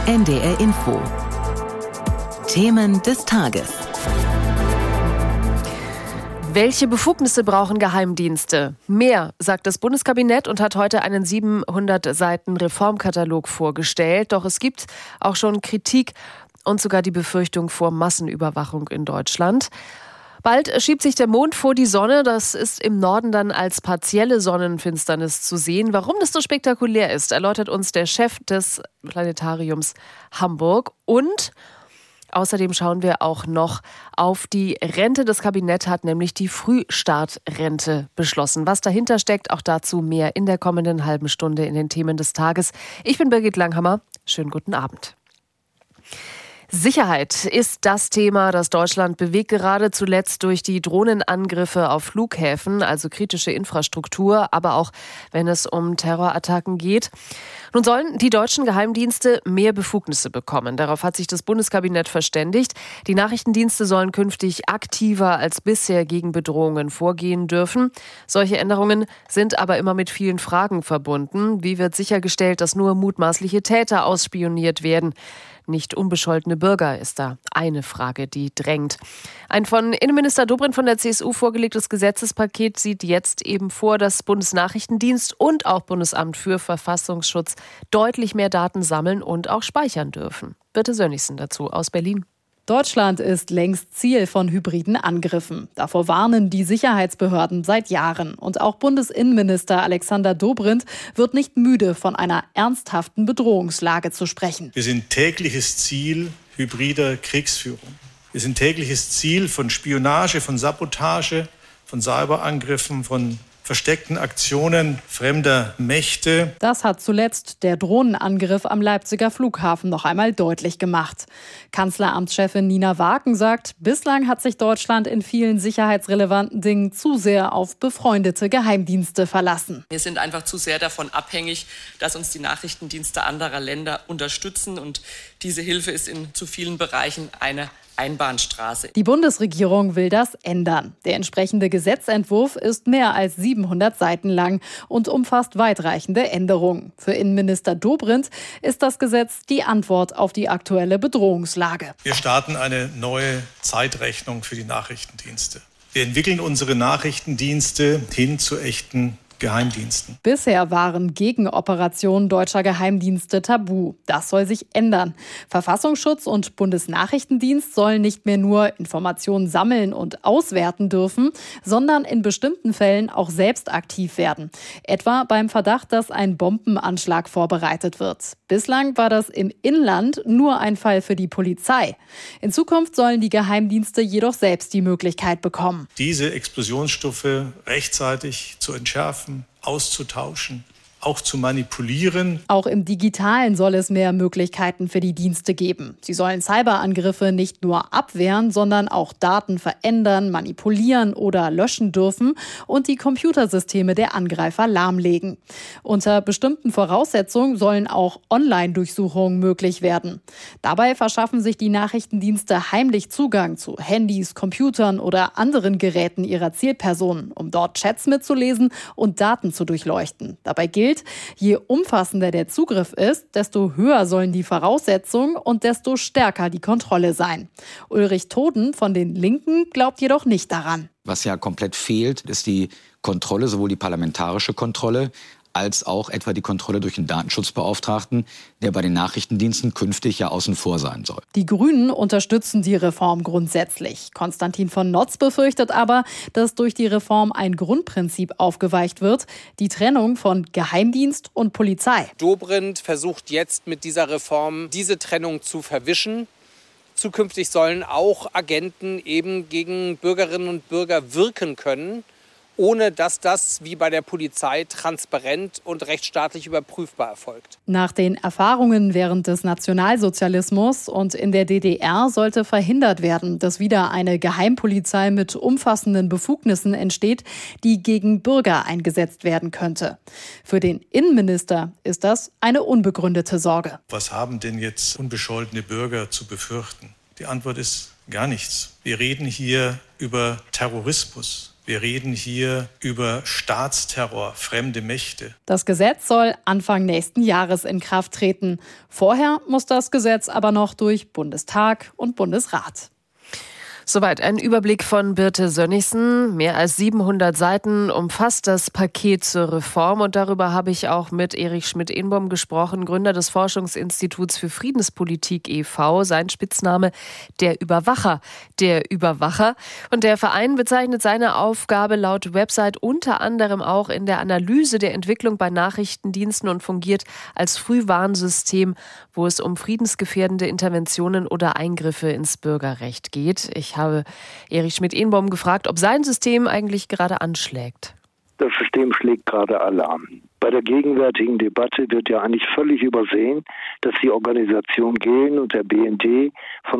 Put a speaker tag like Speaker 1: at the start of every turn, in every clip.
Speaker 1: NDR Info. Themen des Tages.
Speaker 2: Welche Befugnisse brauchen Geheimdienste? Mehr, sagt das Bundeskabinett und hat heute einen 700 Seiten Reformkatalog vorgestellt. Doch es gibt auch schon Kritik und sogar die Befürchtung vor Massenüberwachung in Deutschland. Bald schiebt sich der Mond vor die Sonne. Das ist im Norden dann als partielle Sonnenfinsternis zu sehen. Warum das so spektakulär ist, erläutert uns der Chef des Planetariums Hamburg. Und außerdem schauen wir auch noch auf die Rente. Das Kabinett hat nämlich die Frühstartrente beschlossen. Was dahinter steckt, auch dazu mehr in der kommenden halben Stunde in den Themen des Tages. Ich bin Birgit Langhammer. Schönen guten Abend. Sicherheit ist das Thema, das Deutschland bewegt, gerade zuletzt durch die Drohnenangriffe auf Flughäfen, also kritische Infrastruktur, aber auch wenn es um Terrorattacken geht. Nun sollen die deutschen Geheimdienste mehr Befugnisse bekommen. Darauf hat sich das Bundeskabinett verständigt. Die Nachrichtendienste sollen künftig aktiver als bisher gegen Bedrohungen vorgehen dürfen. Solche Änderungen sind aber immer mit vielen Fragen verbunden. Wie wird sichergestellt, dass nur mutmaßliche Täter ausspioniert werden? Nicht unbescholtene Bürger ist da eine Frage, die drängt. Ein von Innenminister Dobrindt von der CSU vorgelegtes Gesetzespaket sieht jetzt eben vor, dass Bundesnachrichtendienst und auch Bundesamt für Verfassungsschutz deutlich mehr Daten sammeln und auch speichern dürfen. Birte Sönnigsen dazu aus Berlin.
Speaker 3: Deutschland ist längst Ziel von hybriden Angriffen. Davor warnen die Sicherheitsbehörden seit Jahren. Und auch Bundesinnenminister Alexander Dobrindt wird nicht müde, von einer ernsthaften Bedrohungslage zu sprechen.
Speaker 4: Wir sind tägliches Ziel hybrider Kriegsführung. Wir sind tägliches Ziel von Spionage, von Sabotage, von Cyberangriffen, von versteckten Aktionen fremder Mächte.
Speaker 3: Das hat zuletzt der Drohnenangriff am Leipziger Flughafen noch einmal deutlich gemacht. Kanzleramtschefin Nina Waaken sagt, bislang hat sich Deutschland in vielen sicherheitsrelevanten Dingen zu sehr auf befreundete Geheimdienste verlassen.
Speaker 5: Wir sind einfach zu sehr davon abhängig, dass uns die Nachrichtendienste anderer Länder unterstützen. Und diese Hilfe ist in zu vielen Bereichen eine Einbahnstraße.
Speaker 3: Die Bundesregierung will das ändern. Der entsprechende Gesetzentwurf ist mehr als 700 Seiten lang und umfasst weitreichende Änderungen. Für Innenminister Dobrindt ist das Gesetz die Antwort auf die aktuelle Bedrohungslage.
Speaker 4: Wir starten eine neue Zeitrechnung für die Nachrichtendienste. Wir entwickeln unsere Nachrichtendienste hin zu echten Geheimdiensten.
Speaker 3: Bisher waren Gegenoperationen deutscher Geheimdienste tabu. Das soll sich ändern. Verfassungsschutz und Bundesnachrichtendienst sollen nicht mehr nur Informationen sammeln und auswerten dürfen, sondern in bestimmten Fällen auch selbst aktiv werden. Etwa beim Verdacht, dass ein Bombenanschlag vorbereitet wird. Bislang war das im Inland nur ein Fall für die Polizei. In Zukunft sollen die Geheimdienste jedoch selbst die Möglichkeit bekommen,
Speaker 4: diese Explosionsstoffe rechtzeitig zu entschärfen, auszutauschen, auch zu manipulieren.
Speaker 3: Auch im Digitalen soll es mehr Möglichkeiten für die Dienste geben. Sie sollen Cyberangriffe nicht nur abwehren, sondern auch Daten verändern, manipulieren oder löschen dürfen und die Computersysteme der Angreifer lahmlegen. Unter bestimmten Voraussetzungen sollen auch Online-Durchsuchungen möglich werden. Dabei verschaffen sich die Nachrichtendienste heimlich Zugang zu Handys, Computern oder anderen Geräten ihrer Zielpersonen, um dort Chats mitzulesen und Daten zu durchleuchten. Dabei gilt, je umfassender der Zugriff ist, desto höher sollen die Voraussetzungen und desto stärker die Kontrolle sein. Ulrich Toden von den Linken glaubt jedoch nicht daran.
Speaker 6: Was ja komplett fehlt, ist die Kontrolle, sowohl die parlamentarische Kontrolle, als auch etwa die Kontrolle durch den Datenschutzbeauftragten, der bei den Nachrichtendiensten künftig ja außen vor sein soll.
Speaker 3: Die Grünen unterstützen die Reform grundsätzlich. Konstantin von Notz befürchtet aber, dass durch die Reform ein Grundprinzip aufgeweicht wird, die Trennung von Geheimdienst und Polizei.
Speaker 7: Dobrindt versucht jetzt mit dieser Reform diese Trennung zu verwischen. Zukünftig sollen auch Agenten eben gegen Bürgerinnen und Bürger wirken können, ohne dass das wie bei der Polizei transparent und rechtsstaatlich überprüfbar erfolgt.
Speaker 3: Nach den Erfahrungen während des Nationalsozialismus und in der DDR sollte verhindert werden, dass wieder eine Geheimpolizei mit umfassenden Befugnissen entsteht, die gegen Bürger eingesetzt werden könnte. Für den Innenminister ist das eine unbegründete Sorge.
Speaker 4: Was haben denn jetzt unbescholtene Bürger zu befürchten? Die Antwort ist gar nichts. Wir reden hier über Terrorismus. Wir reden hier über Staatsterror, fremde Mächte.
Speaker 3: Das Gesetz soll Anfang nächsten Jahres in Kraft treten. Vorher muss das Gesetz aber noch durch Bundestag und Bundesrat.
Speaker 2: Soweit ein Überblick von Birte Sönnigsen. Mehr als 700 Seiten umfasst das Paket zur Reform. Und darüber habe ich auch mit Erich Schmidt-Enbom gesprochen, Gründer des Forschungsinstituts für Friedenspolitik e.V., sein Spitzname der Überwacher. Der Überwacher. Und der Verein bezeichnet seine Aufgabe laut Website unter anderem auch in der Analyse der Entwicklung bei Nachrichtendiensten und fungiert als Frühwarnsystem, wo es um friedensgefährdende Interventionen oder Eingriffe ins Bürgerrecht geht. Ich habe Erich Schmidt-Enbom gefragt, ob sein System eigentlich gerade anschlägt.
Speaker 8: Das System schlägt gerade Alarm. Bei der gegenwärtigen Debatte wird ja eigentlich völlig übersehen, dass die Organisation Gehlen und der BND von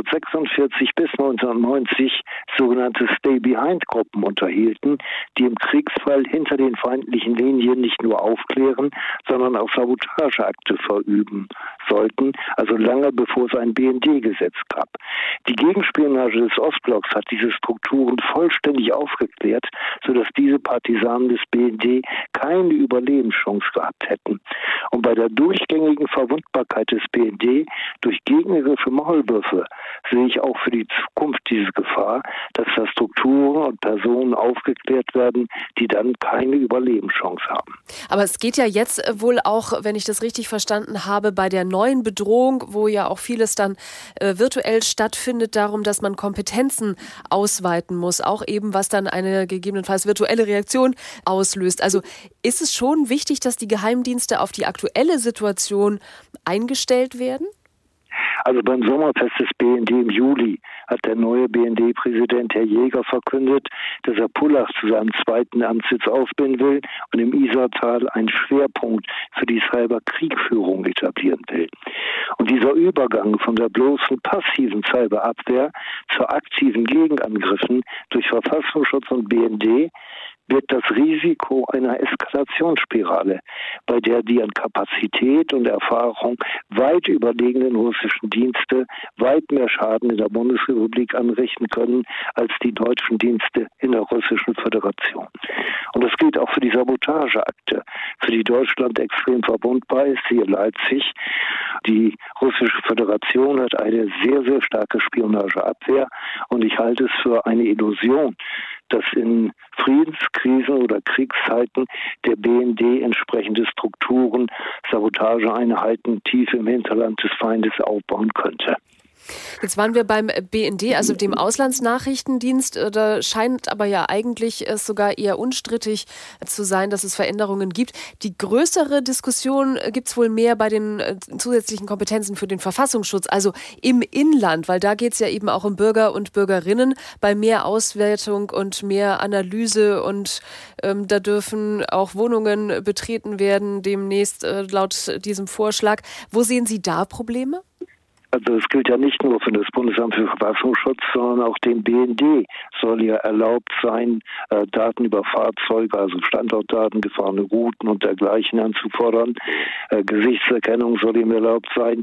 Speaker 8: 1946 bis 1990 sogenannte Stay-Behind-Gruppen unterhielten, die im Kriegsfall hinter den feindlichen Linien nicht nur aufklären, sondern auch Sabotageakte verüben sollten, also lange bevor es ein BND-Gesetz gab. Die Gegenspionage des Ostblocks hat diese Strukturen vollständig aufgeklärt, sodass diese Partisanen des BND keine Überlebenschance gehabt hätten. Und bei der durchgängigen Verwundbarkeit des BND durch gegnerische Maulwürfe sehe ich auch für die Zukunft diese Gefahr, dass da Strukturen und Personen aufgeklärt werden, die dann keine Überlebenschance haben.
Speaker 2: Aber es geht ja jetzt wohl auch, wenn ich das richtig verstanden habe, bei der neuen Bedrohung, wo ja auch vieles dann virtuell stattfindet, darum, dass man Kompetenzen ausweiten muss, auch eben was dann eine gegebenenfalls virtuelle Reaktion auslöst. Also ist es schon wichtig, dass die Geheimdienste auf die aktuelle Situation eingestellt werden?
Speaker 8: Also beim Sommerfest des BND im Juli hat der neue BND-Präsident Herr Jäger verkündet, dass er Pullach zu seinem zweiten Amtssitz ausbilden will und im Isartal einen Schwerpunkt für die Cyberkriegführung etablieren will. Und dieser Übergang von der bloßen passiven Cyberabwehr zu aktiven Gegenangriffen durch Verfassungsschutz und BND wird das Risiko einer Eskalationsspirale, bei der die an Kapazität und Erfahrung weit überlegenen russischen Dienste weit mehr Schaden in der Bundesrepublik anrichten können als die deutschen Dienste in der Russischen Föderation. Und das gilt auch für die Sabotageakte, für die Deutschland extrem verwundbar ist, siehe Leipzig. Die Russische Föderation hat eine sehr, sehr starke Spionageabwehr und ich halte es für eine Illusion, dass in Friedenskrisen oder Kriegszeiten der BND entsprechende Strukturen, Sabotageeinheiten tief im Hinterland des Feindes aufbauen könnte.
Speaker 2: Jetzt waren wir beim BND, also dem Auslandsnachrichtendienst. Da scheint aber ja eigentlich es sogar eher unstrittig zu sein, dass es Veränderungen gibt. Die größere Diskussion gibt es wohl mehr bei den zusätzlichen Kompetenzen für den Verfassungsschutz, also im Inland, weil da geht es ja eben auch um Bürger und Bürgerinnen, bei mehr Auswertung und mehr Analyse und da dürfen auch Wohnungen betreten werden, demnächst laut diesem Vorschlag. Wo sehen Sie da Probleme?
Speaker 8: Also es gilt ja nicht nur für das Bundesamt für Verfassungsschutz, sondern auch dem BND soll ja erlaubt sein, Daten über Fahrzeuge, also Standortdaten, gefahrene Routen und dergleichen anzufordern. Gesichtserkennung soll ihm erlaubt sein.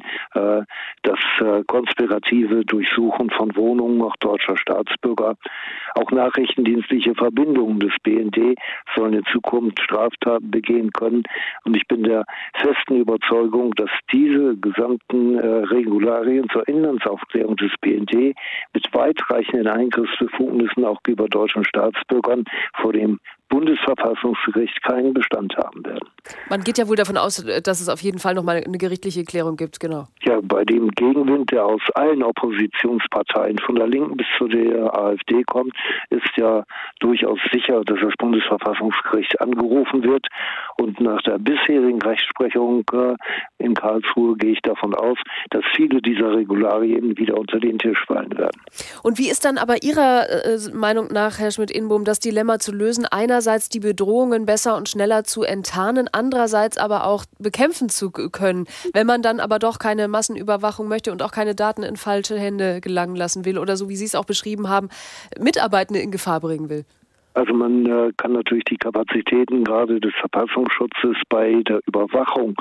Speaker 8: Das konspirative Durchsuchen von Wohnungen auch deutscher Staatsbürger. Auch nachrichtendienstliche Verbindungen des BND sollen in Zukunft Straftaten begehen können. Und ich bin der festen Überzeugung, dass diese gesamten Regularien zur Inlandsaufklärung des BND mit weitreichenden Eingriffsbefugnissen auch gegenüber deutschen Staatsbürgern vor dem Bundesverfassungsgericht keinen Bestand haben werden.
Speaker 2: Man geht ja wohl davon aus, dass es auf jeden Fall nochmal eine gerichtliche Klärung gibt, genau.
Speaker 8: Ja, bei dem Gegenwind, der aus allen Oppositionsparteien, von der Linken bis zu der AfD kommt, ist ja durchaus sicher, dass das Bundesverfassungsgericht angerufen wird. Und nach der bisherigen Rechtsprechung in Karlsruhe gehe ich davon aus, dass viele dieser Regularien wieder unter den Tisch fallen werden.
Speaker 2: Und wie ist dann aber Ihrer Meinung nach, Herr Schmidt-Enbom, das Dilemma zu lösen? Einerseits die Bedrohungen besser und schneller zu enttarnen, andererseits aber auch bekämpfen zu können, wenn man dann aber doch keine Massenüberwachung möchte und auch keine Daten in falsche Hände gelangen lassen will oder so, wie Sie es auch beschrieben haben, Mitarbeitende in Gefahr bringen will.
Speaker 8: Also man kann natürlich die Kapazitäten gerade des Verfassungsschutzes bei der Überwachung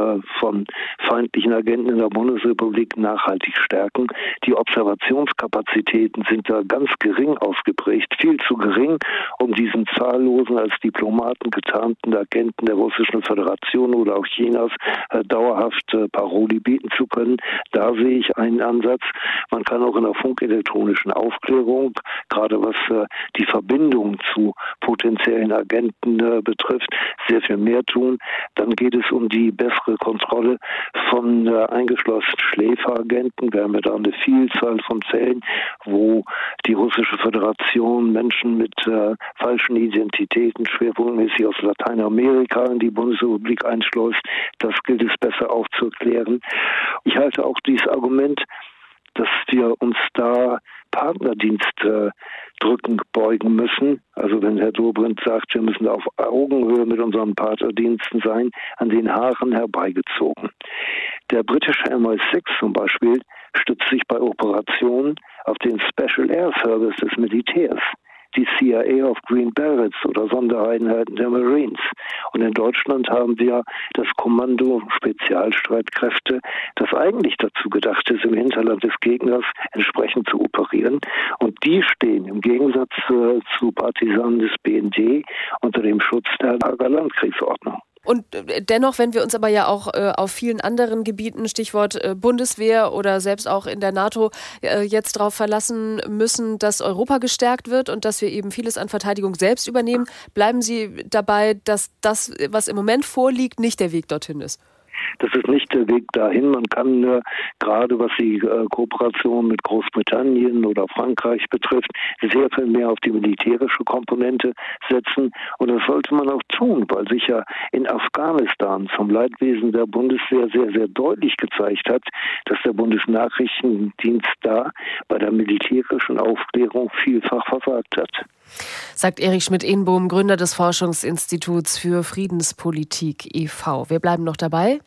Speaker 8: von feindlichen Agenten in der Bundesrepublik nachhaltig stärken. Die Observationskapazitäten sind da ganz gering ausgeprägt, viel zu gering, um diesen zahllosen als Diplomaten getarnten Agenten der Russischen Föderation oder auch Chinas dauerhaft Paroli bieten zu können. Da sehe ich einen Ansatz. Man kann auch in der funkelektronischen Aufklärung, gerade was die Verbindung zu potenziellen Agenten betrifft, sehr viel mehr tun. Dann geht es um die bessere Kontrolle von eingeschlossenen Schläferagenten. Wir haben ja da eine Vielzahl von Fällen, wo die Russische Föderation Menschen mit falschen Identitäten schwerpunktmäßig aus Lateinamerika in die Bundesrepublik einschleust. Das gilt es besser aufzuklären. Ich halte auch dieses Argument, dass wir uns da Partnerdienst drückend beugen müssen. Also wenn Herr Dobrindt sagt, wir müssen auf Augenhöhe mit unseren Partnerdiensten sein, an den Haaren herbeigezogen. Der britische MI6 zum Beispiel stützt sich bei Operationen auf den Special Air Service des Militärs, die CIA auf Green Berets oder Sondereinheiten der Marines. Und in Deutschland haben wir das Kommando Spezialstreitkräfte, das eigentlich dazu gedacht ist, im Hinterland des Gegners entsprechend zu operieren. Und die stehen im Gegensatz zu Partisanen des BND unter dem Schutz der Lagerlandkriegsordnung.
Speaker 2: Und dennoch, wenn wir uns aber ja auch auf vielen anderen Gebieten, Stichwort Bundeswehr oder selbst auch in der NATO jetzt darauf verlassen müssen, dass Europa gestärkt wird und dass wir eben vieles an Verteidigung selbst übernehmen, bleiben Sie dabei, dass das, was im Moment vorliegt, nicht der Weg dorthin ist?
Speaker 8: Das ist nicht der Weg dahin. Man kann gerade was die Kooperation mit Großbritannien oder Frankreich betrifft, sehr viel mehr auf die militärische Komponente setzen. Und das sollte man auch tun, weil sich ja in Afghanistan zum Leidwesen der Bundeswehr sehr, sehr deutlich gezeigt hat, dass der Bundesnachrichtendienst da bei der militärischen Aufklärung vielfach versagt hat.
Speaker 2: Sagt Erich Schmidt-Ehnbohm, Gründer des Forschungsinstituts für Friedenspolitik e.V. Wir bleiben noch dabei.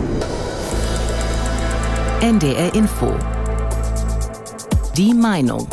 Speaker 1: NDR Info. Die Meinung.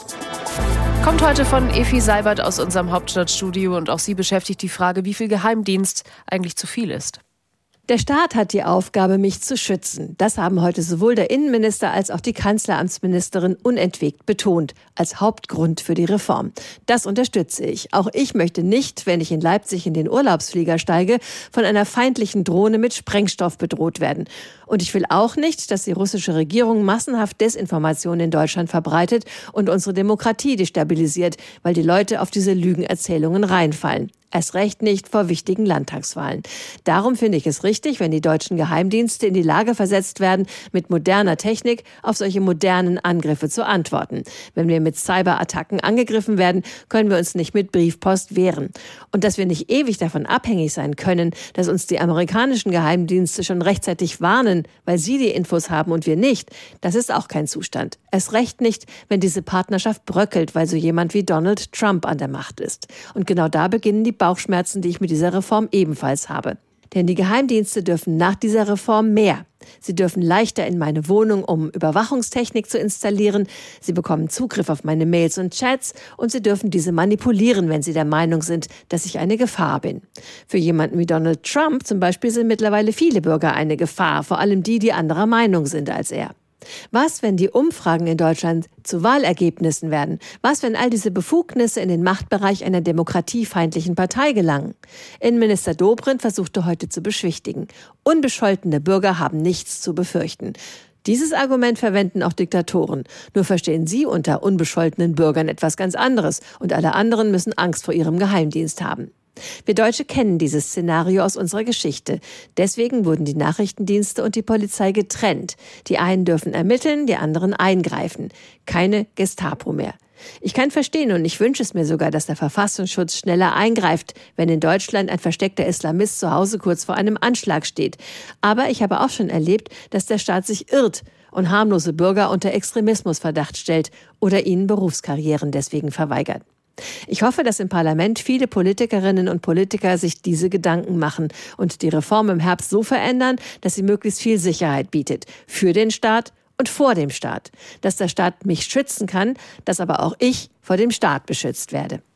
Speaker 2: Kommt heute von Effi Seibert aus unserem Hauptstadtstudio und auch sie beschäftigt die Frage, wie viel Geheimdienst eigentlich zu viel ist.
Speaker 9: Der Staat hat die Aufgabe, mich zu schützen. Das haben heute sowohl der Innenminister als auch die Kanzleramtsministerin unentwegt betont, als Hauptgrund für die Reform. Das unterstütze ich. Auch ich möchte nicht, wenn ich in Leipzig in den Urlaubsflieger steige, von einer feindlichen Drohne mit Sprengstoff bedroht werden. Und ich will auch nicht, dass die russische Regierung massenhaft Desinformation in Deutschland verbreitet und unsere Demokratie destabilisiert, weil die Leute auf diese Lügenerzählungen reinfallen. Erst recht nicht vor wichtigen Landtagswahlen. Darum finde ich es richtig, wenn die deutschen Geheimdienste in die Lage versetzt werden, mit moderner Technik auf solche modernen Angriffe zu antworten. Wenn wir mit Cyberattacken angegriffen werden, können wir uns nicht mit Briefpost wehren. Und dass wir nicht ewig davon abhängig sein können, dass uns die amerikanischen Geheimdienste schon rechtzeitig warnen, weil sie die Infos haben und wir nicht, das ist auch kein Zustand. Erst recht nicht, wenn diese Partnerschaft bröckelt, weil so jemand wie Donald Trump an der Macht ist. Und genau da beginnen die Bauchschmerzen, die ich mit dieser Reform ebenfalls habe. Denn die Geheimdienste dürfen nach dieser Reform mehr. Sie dürfen leichter in meine Wohnung, um Überwachungstechnik zu installieren. Sie bekommen Zugriff auf meine Mails und Chats und sie dürfen diese manipulieren, wenn sie der Meinung sind, dass ich eine Gefahr bin. Für jemanden wie Donald Trump zum Beispiel sind mittlerweile viele Bürger eine Gefahr, vor allem die, die anderer Meinung sind als er. Was, wenn die Umfragen in Deutschland zu Wahlergebnissen werden? Was, wenn all diese Befugnisse in den Machtbereich einer demokratiefeindlichen Partei gelangen? Innenminister Dobrindt versuchte heute zu beschwichtigen. Unbescholtene Bürger haben nichts zu befürchten. Dieses Argument verwenden auch Diktatoren. Nur verstehen sie unter unbescholtenen Bürgern etwas ganz anderes und alle anderen müssen Angst vor ihrem Geheimdienst haben. Wir Deutsche kennen dieses Szenario aus unserer Geschichte. Deswegen wurden die Nachrichtendienste und die Polizei getrennt. Die einen dürfen ermitteln, die anderen eingreifen. Keine Gestapo mehr. Ich kann verstehen und ich wünsche es mir sogar, dass der Verfassungsschutz schneller eingreift, wenn in Deutschland ein versteckter Islamist zu Hause kurz vor einem Anschlag steht. Aber ich habe auch schon erlebt, dass der Staat sich irrt und harmlose Bürger unter Extremismusverdacht stellt oder ihnen Berufskarrieren deswegen verweigert. Ich hoffe, dass im Parlament viele Politikerinnen und Politiker sich diese Gedanken machen und die Reform im Herbst so verändern, dass sie möglichst viel Sicherheit bietet. Für den Staat und vor dem Staat. Dass der Staat mich schützen kann, dass aber auch ich vor dem Staat beschützt werde.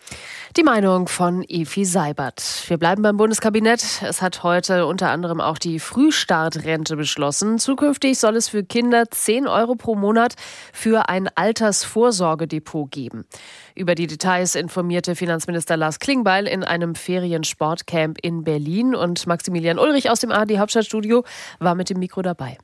Speaker 2: Die Meinung von Evi Seibert. Wir bleiben beim Bundeskabinett. Es hat heute unter anderem auch die Frühstartrente beschlossen. Zukünftig soll es für Kinder 10 € pro Monat für ein Altersvorsorgedepot geben. Über die Details informierte Finanzminister Lars Klingbeil in einem Feriensportcamp in Berlin. Und Maximilian Ulrich aus dem ARD Hauptstadtstudio war mit dem Mikro dabei.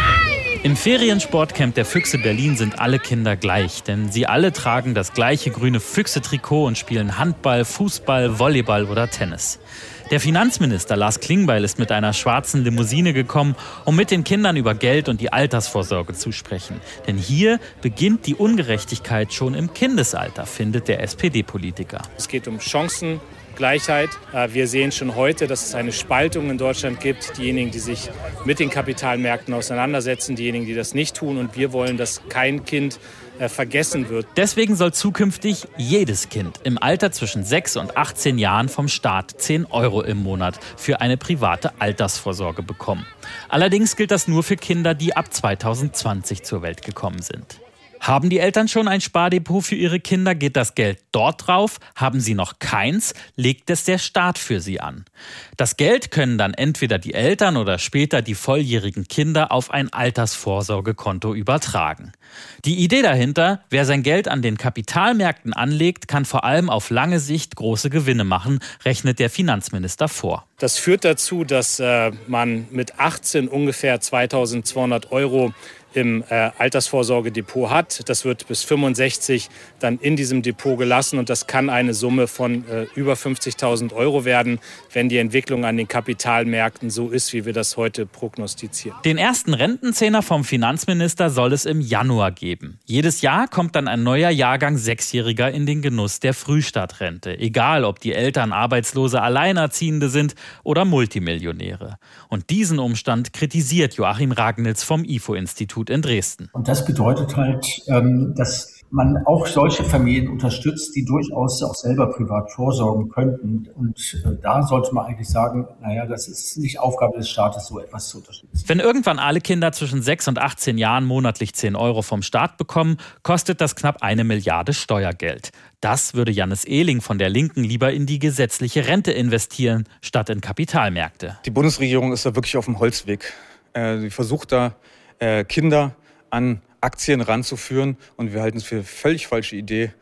Speaker 10: Im Feriensportcamp der Füchse Berlin sind alle Kinder gleich, denn sie alle tragen das gleiche grüne Füchse-Trikot und spielen Handball, Fußball, Volleyball oder Tennis. Der Finanzminister Lars Klingbeil ist mit einer schwarzen Limousine gekommen, um mit den Kindern über Geld und die Altersvorsorge zu sprechen. Denn hier beginnt die Ungerechtigkeit schon im Kindesalter, findet der SPD-Politiker.
Speaker 11: Es geht um Chancengleichheit. Wir sehen schon heute, dass es eine Spaltung in Deutschland gibt. Diejenigen, die sich mit den Kapitalmärkten auseinandersetzen, diejenigen, die das nicht tun. Und wir wollen, dass kein Kind vergessen wird.
Speaker 10: Deswegen soll zukünftig jedes Kind im Alter zwischen 6 und 18 Jahren vom Staat 10 € im Monat für eine private Altersvorsorge bekommen. Allerdings gilt das nur für Kinder, die ab 2020 zur Welt gekommen sind. Haben die Eltern schon ein Spardepot für ihre Kinder, geht das Geld dort drauf. Haben sie noch keins, legt es der Staat für sie an. Das Geld können dann entweder die Eltern oder später die volljährigen Kinder auf ein Altersvorsorgekonto übertragen. Die Idee dahinter, wer sein Geld an den Kapitalmärkten anlegt, kann vor allem auf lange Sicht große Gewinne machen, rechnet der Finanzminister vor.
Speaker 11: Das führt dazu, dass man mit 18 ungefähr 2.200 € im Altersvorsorgedepot hat. Das wird bis 65 dann in diesem Depot gelassen und das kann eine Summe von über 50.000 € werden, wenn die Entwicklung an den Kapitalmärkten so ist, wie wir das heute prognostizieren.
Speaker 10: Den ersten Rentenzehner vom Finanzminister soll es im Januar geben. Jedes Jahr kommt dann ein neuer Jahrgang Sechsjähriger in den Genuss der Frühstartrente. Egal, ob die Eltern Arbeitslose Alleinerziehende sind oder Multimillionäre. Und diesen Umstand kritisiert Joachim Ragnitz vom IFO-Institut in Dresden.
Speaker 12: Und das bedeutet halt, dass man auch solche Familien unterstützt, die durchaus auch selber privat vorsorgen könnten. Und da sollte man eigentlich sagen, naja, das ist nicht Aufgabe des Staates, so etwas zu unterstützen.
Speaker 10: Wenn irgendwann alle Kinder zwischen 6 und 18 Jahren monatlich 10 € vom Staat bekommen, kostet das knapp 1 Milliarde Steuergeld. Das würde Jannis Ehling von der Linken lieber in die gesetzliche Rente investieren, statt in Kapitalmärkte.
Speaker 13: Die Bundesregierung ist da wirklich auf dem Holzweg. Sie versucht da, Kinder an Aktien ranzuführen. Und wir halten es für eine völlig falsche Idee,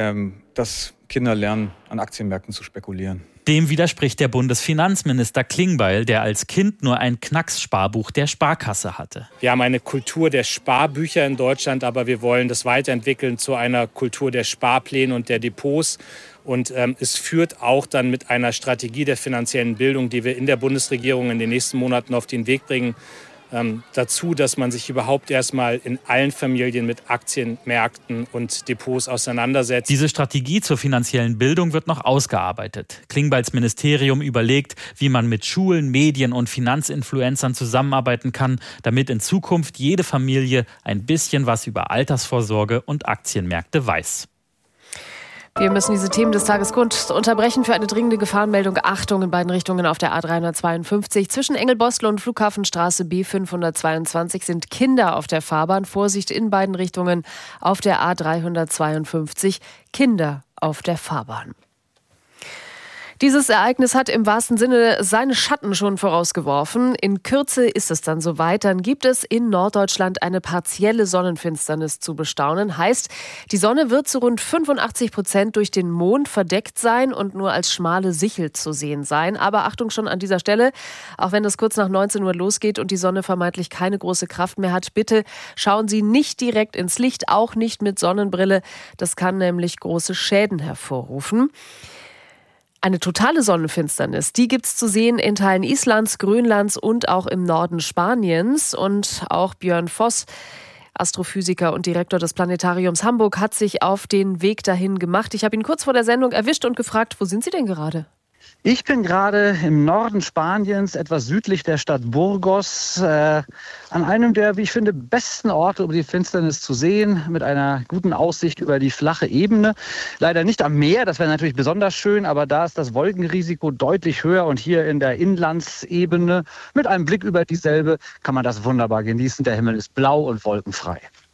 Speaker 13: dass Kinder lernen, an Aktienmärkten zu spekulieren.
Speaker 10: Dem widerspricht der Bundesfinanzminister Klingbeil, der als Kind nur ein Knackssparbuch der Sparkasse hatte.
Speaker 11: Wir haben eine Kultur der Sparbücher in Deutschland, aber wir wollen das weiterentwickeln zu einer Kultur der Sparpläne und der Depots. Und es führt auch dann mit einer Strategie der finanziellen Bildung, die wir in der Bundesregierung in den nächsten Monaten auf den Weg bringen, dazu, dass man sich überhaupt erstmal in allen Familien mit Aktienmärkten und Depots auseinandersetzt.
Speaker 10: Diese Strategie zur finanziellen Bildung wird noch ausgearbeitet. Klingbeils Ministerium überlegt, wie man mit Schulen, Medien und Finanzinfluencern zusammenarbeiten kann, damit in Zukunft jede Familie ein bisschen was über Altersvorsorge und Aktienmärkte weiß.
Speaker 2: Wir müssen diese Themen des Tages kurz unterbrechen für eine dringende Gefahrenmeldung. Achtung in beiden Richtungen auf der A352. Zwischen Engelbostel und Flughafenstraße B522 sind Kinder auf der Fahrbahn. Vorsicht in beiden Richtungen auf der A352. Kinder auf der Fahrbahn. Dieses Ereignis hat im wahrsten Sinne seine Schatten schon vorausgeworfen. In Kürze ist es dann soweit. Dann gibt es in Norddeutschland eine partielle Sonnenfinsternis zu bestaunen. Heißt, die Sonne wird zu rund 85% durch den Mond verdeckt sein und nur als schmale Sichel zu sehen sein. Aber Achtung schon an dieser Stelle, auch wenn es kurz nach 19 Uhr losgeht und die Sonne vermeintlich keine große Kraft mehr hat, bitte schauen Sie nicht direkt ins Licht, auch nicht mit Sonnenbrille. Das kann nämlich große Schäden hervorrufen. Eine totale Sonnenfinsternis, die gibt's zu sehen in Teilen Islands, Grönlands und auch im Norden Spaniens. Und auch Björn Voss, Astrophysiker und Direktor des Planetariums Hamburg, hat sich auf den Weg dahin gemacht. Ich habe ihn kurz vor der Sendung erwischt und gefragt, wo sind Sie denn gerade?
Speaker 14: Ich bin gerade im Norden Spaniens, etwas südlich der Stadt Burgos, an einem der, wie ich finde, besten Orte, um die Finsternis zu sehen, mit einer guten Aussicht über die flache Ebene. Leider nicht am Meer, das wäre natürlich besonders schön, aber da ist das Wolkenrisiko deutlich höher und hier in der Inlandsebene mit einem Blick über dieselbe kann man das wunderbar genießen. Der Himmel ist blau und wolkenfrei.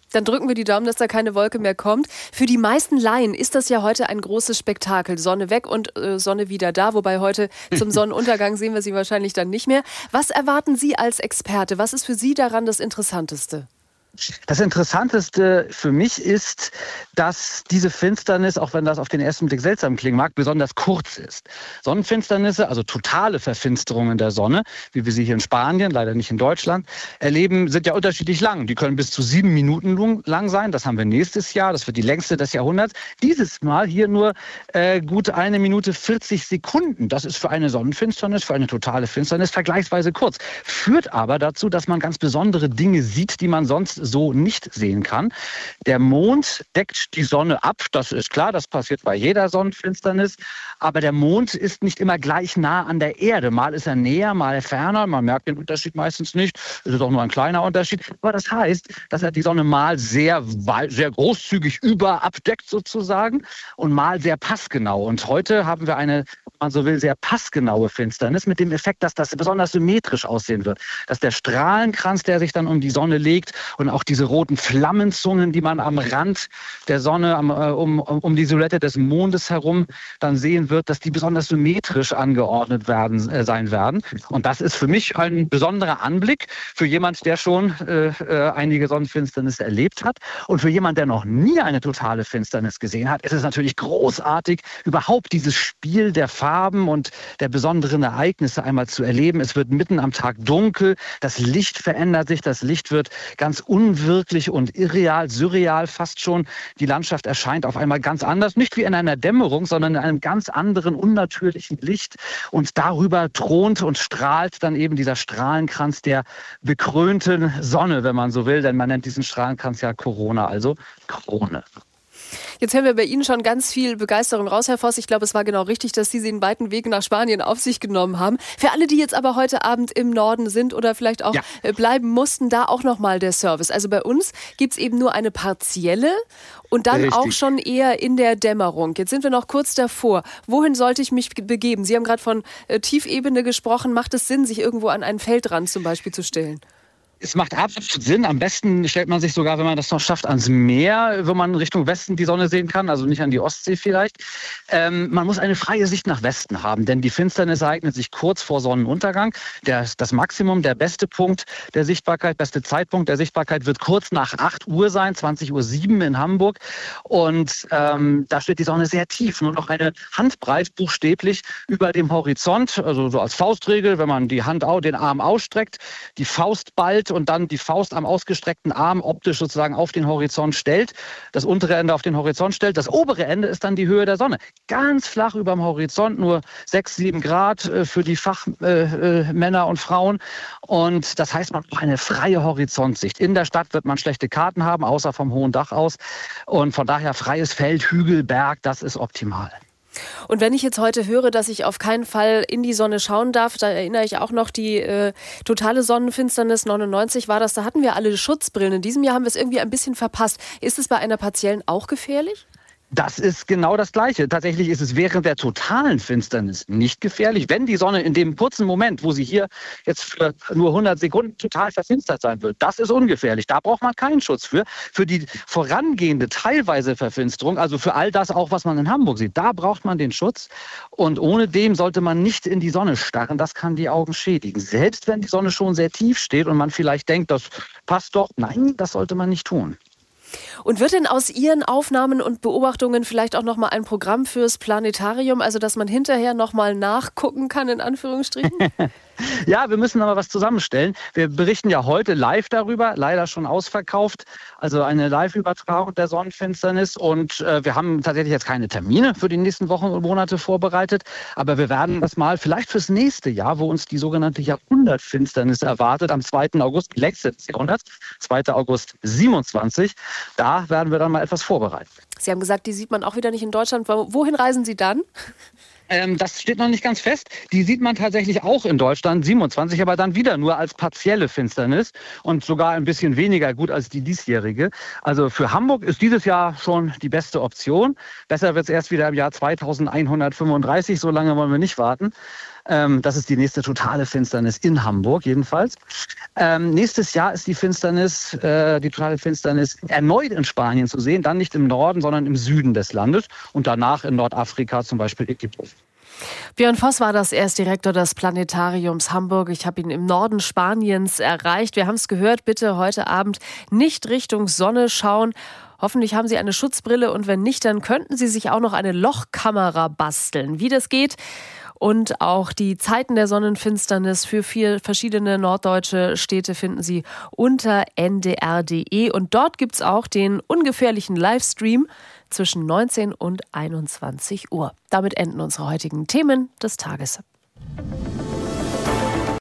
Speaker 2: Dann drücken wir die Daumen, dass da keine Wolke mehr kommt. Für die meisten Laien ist das ja heute ein großes Spektakel. Sonne weg und Sonne wieder da. Wobei heute zum Sonnenuntergang sehen wir sie wahrscheinlich dann nicht mehr. Was erwarten Sie als Experte? Was ist für Sie daran das Interessanteste?
Speaker 14: Das Interessanteste für mich ist, dass diese Finsternis, auch wenn das auf den ersten Blick seltsam klingen mag, besonders kurz ist. Sonnenfinsternisse, also totale Verfinsterungen der Sonne, wie wir sie hier in Spanien, leider nicht in Deutschland, erleben, sind ja unterschiedlich lang. Die können bis zu 7 Minuten lang sein. Das haben wir nächstes Jahr. Das wird die längste des Jahrhunderts. Dieses Mal hier nur gut 1 Minute 40 Sekunden. Das ist für eine Sonnenfinsternis, für eine totale Finsternis vergleichsweise kurz. Führt aber dazu, dass man ganz besondere Dinge sieht, die man sonst so nicht sehen kann. Der Mond deckt die Sonne ab, das ist klar, das passiert bei jeder Sonnenfinsternis, aber der Mond ist nicht immer gleich nah an der Erde. Mal ist er näher, mal ferner, man merkt den Unterschied meistens nicht, es ist auch nur ein kleiner Unterschied, aber das heißt, dass er die Sonne mal sehr großzügig abdeckt sozusagen und mal sehr passgenau. Und heute haben wir eine, wenn man so will, sehr passgenaue Finsternis mit dem Effekt, dass das besonders symmetrisch aussehen wird, dass der Strahlenkranz, der sich dann um die Sonne legt und auch diese roten Flammenzungen, die man am Rand der Sonne, um die Silhouette des Mondes herum dann sehen wird, dass die besonders symmetrisch angeordnet sein werden. Und das ist für mich ein besonderer Anblick für jemand, der schon einige Sonnenfinsternisse erlebt hat. Und für jemand, der noch nie eine totale Finsternis gesehen hat, ist es natürlich großartig, überhaupt dieses Spiel der Farben und der besonderen Ereignisse einmal zu erleben. Es wird mitten am Tag dunkel, das Licht verändert sich, das Licht wird ganz unwirklich und irreal, surreal fast schon. Die Landschaft erscheint auf einmal ganz anders, nicht wie in einer Dämmerung, sondern in einem ganz anderen, unnatürlichen Licht. Und darüber thront und strahlt dann eben dieser Strahlenkranz der bekrönten Sonne, wenn man so will, denn man nennt diesen Strahlenkranz ja Corona, also Krone.
Speaker 2: Jetzt hören wir bei Ihnen schon ganz viel Begeisterung raus, Herr Voss. Ich glaube, es war genau richtig, dass Sie den weiten Weg nach Spanien auf sich genommen haben. Für alle, die jetzt aber heute Abend im Norden sind oder vielleicht auch bleiben mussten, da auch nochmal der Service. Also bei uns gibt es eben nur eine partielle und dann auch schon eher in der Dämmerung. Jetzt sind wir noch kurz davor. Wohin sollte ich mich begeben? Sie haben gerade von Tiefebene gesprochen. Macht es Sinn, sich irgendwo an einen Feldrand zum Beispiel zu stellen?
Speaker 14: Es macht absolut Sinn. Am besten stellt man sich sogar, wenn man das noch schafft, ans Meer, wo man Richtung Westen die Sonne sehen kann, also nicht an die Ostsee vielleicht. Man muss eine freie Sicht nach Westen haben, denn die Finsternis ereignet sich kurz vor Sonnenuntergang. Das Maximum, der beste Punkt der Sichtbarkeit, beste Zeitpunkt der Sichtbarkeit wird kurz nach 8 Uhr sein, 20:07 Uhr in Hamburg. Und da steht die Sonne sehr tief, nur noch eine Handbreit buchstäblich über dem Horizont, also so als Faustregel, wenn man den Arm ausstreckt, die Faust ballt und dann die Faust am ausgestreckten Arm optisch sozusagen auf den Horizont stellt, das untere Ende auf den Horizont stellt, das obere Ende ist dann die Höhe der Sonne. Ganz flach über dem Horizont, nur 6-7 Grad für die Fachmänner und Frauen. Und das heißt, man braucht eine freie Horizontsicht. In der Stadt wird man schlechte Karten haben, außer vom hohen Dach aus. Und von daher freies Feld, Hügel, Berg, das ist optimal.
Speaker 2: Und wenn ich jetzt heute höre, dass ich auf keinen Fall in die Sonne schauen darf, da erinnere ich auch noch die totale Sonnenfinsternis 99 war das, da hatten wir alle Schutzbrillen. In diesem Jahr haben wir es irgendwie ein bisschen verpasst. Ist es bei einer partiellen auch gefährlich?
Speaker 14: Das ist genau das Gleiche. Tatsächlich ist es während der totalen Finsternis nicht gefährlich. Wenn die Sonne in dem kurzen Moment, wo sie hier jetzt für nur 100 Sekunden total verfinstert sein wird, das ist ungefährlich. Da braucht man keinen Schutz für. Für die vorangehende teilweise Verfinsterung, also für all das auch, was man in Hamburg sieht, da braucht man den Schutz. Und ohne dem sollte man nicht in die Sonne starren. Das kann die Augen schädigen. Selbst wenn die Sonne schon sehr tief steht und man vielleicht denkt, das passt doch. Nein, das sollte man nicht tun.
Speaker 2: Und wird denn aus Ihren Aufnahmen und Beobachtungen vielleicht auch nochmal ein Programm fürs Planetarium, also dass man hinterher nochmal nachgucken kann, in Anführungsstrichen?
Speaker 14: Ja, wir müssen aber was zusammenstellen. Wir berichten ja heute live darüber, leider schon ausverkauft, also eine Live-Übertragung der Sonnenfinsternis. Und wir haben tatsächlich jetzt keine Termine für die nächsten Wochen und Monate vorbereitet, aber wir werden das mal vielleicht fürs nächste Jahr, wo uns die sogenannte Jahrhundertfinsternis erwartet, am 2. August, die längste des Jahrhunderts, 2. August 27, da werden wir dann mal etwas vorbereiten.
Speaker 2: Sie haben gesagt, die sieht man auch wieder nicht in Deutschland. Wohin reisen Sie dann?
Speaker 14: Das steht noch nicht ganz fest. Die sieht man tatsächlich auch in Deutschland, 27, aber dann wieder nur als partielle Finsternis und sogar ein bisschen weniger gut als die diesjährige. Also für Hamburg ist dieses Jahr schon die beste Option. Besser wird es erst wieder im Jahr 2135, so lange wollen wir nicht warten. Das ist die nächste totale Finsternis in Hamburg jedenfalls. Nächstes Jahr ist die totale Finsternis erneut in Spanien zu sehen. Dann nicht im Norden, sondern im Süden des Landes. Und danach in Nordafrika, zum Beispiel Ägypten.
Speaker 2: Björn Voss war das. Er ist Direktor des Planetariums Hamburg. Ich habe ihn im Norden Spaniens erreicht. Wir haben es gehört, bitte heute Abend nicht Richtung Sonne schauen. Hoffentlich haben Sie eine Schutzbrille und wenn nicht, dann könnten Sie sich auch noch eine Lochkamera basteln. Wie das geht und auch die Zeiten der Sonnenfinsternis für 4 verschiedene norddeutsche Städte finden Sie unter ndr.de. Und dort gibt es auch den ungefährlichen Livestream zwischen 19 und 21 Uhr. Damit enden unsere heutigen Themen des Tages.